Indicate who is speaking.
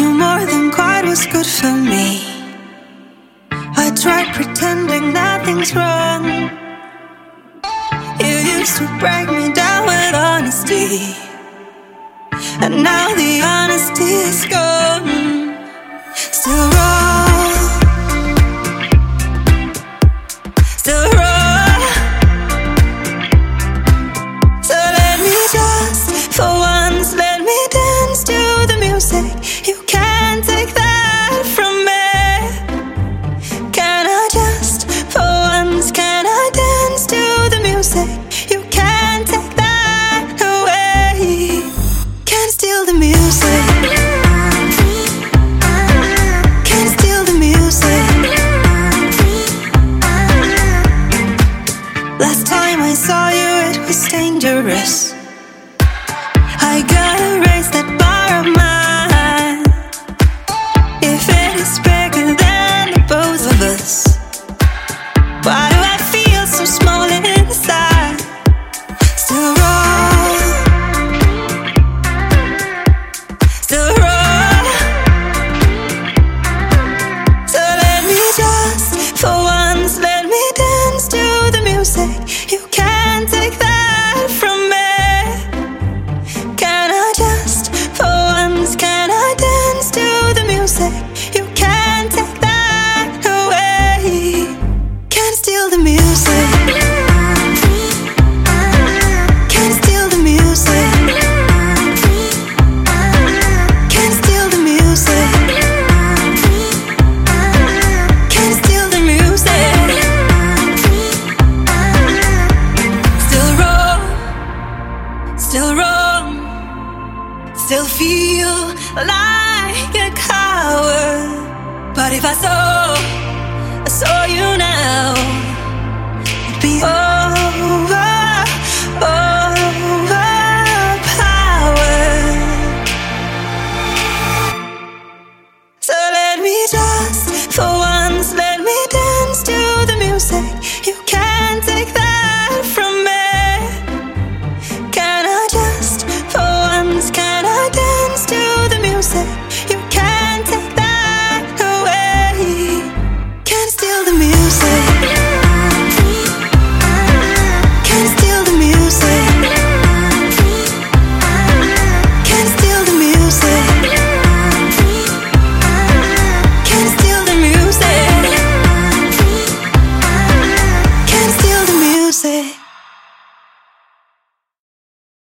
Speaker 1: You more than quite was good for me. I tried pretending nothing's wrong. You used to break me down with honesty, and now the honesty is gone. Still wrong, still wrong. So let me just, for once, let me dance to the music. You can't take that from me. Can I just, for once, can I dance to the music? You can't take that away. Can't steal the music. Can't steal the music. Last time I saw you, it was dangerous. I gotta raise that bar of mine. If it is bigger than the both of us, why do I feel so small inside? Still wrong, still wrong. So let me just, for once, let me dance to the music. You can't take that from me. Can I just, for once, can I dance to the music? You can't take that away. Can't steal the music. Can't steal the music. Can't steal the music. Can't steal the music. Still wrong, still wrong. Still feel like a coward. But if I saw you now, it'd be over.